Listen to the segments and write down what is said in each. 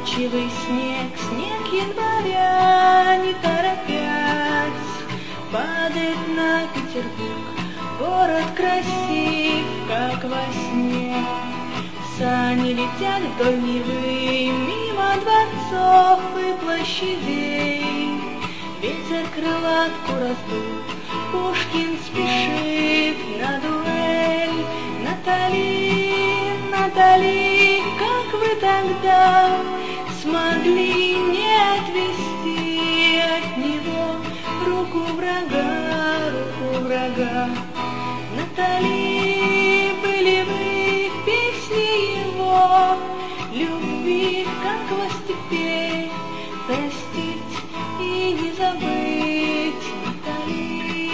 задумчивый снег, снег января, не торопясь, падает на Петербург. Город красив, как во сне. Сани летят вдоль Невы, мимо дворцов и площадей. Ветер крылатку раздул, Пушкин спешит на дуэль. Натали, Натали, как вы тогда смогли не отвести от него руку врага, руку врага? Натали, были вы песни его любви, как вас теперь простить и не забыть, Натали?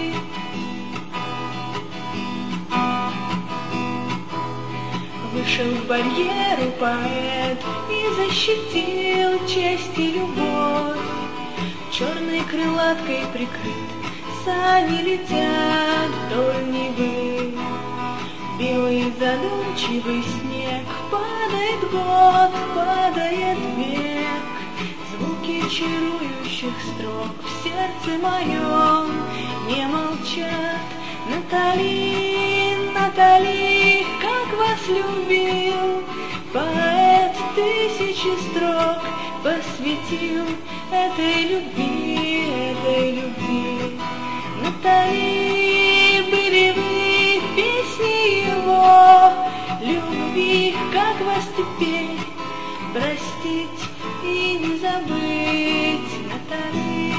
Вышел к барьеру поэт и защитил честь и любовь. Черной крылаткой прикрыт, сани летят вдоль Невы. Белый задумчивый снег, падает год, падает век. Звуки чарующих строк в сердце моем не молчат. Натали, Натали, как вас любил поэт, тысячи строк посвятил этой любви, этой любви. Натали, были вы песни его любви, как вас теперь простить и не забыть, Натали?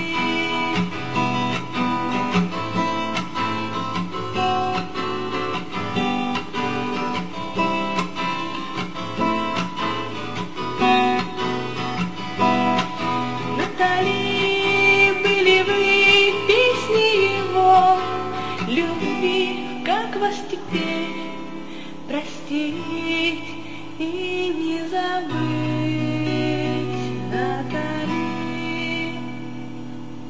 Натали, были вы песни его любви, как вас теперь простить и не забыть?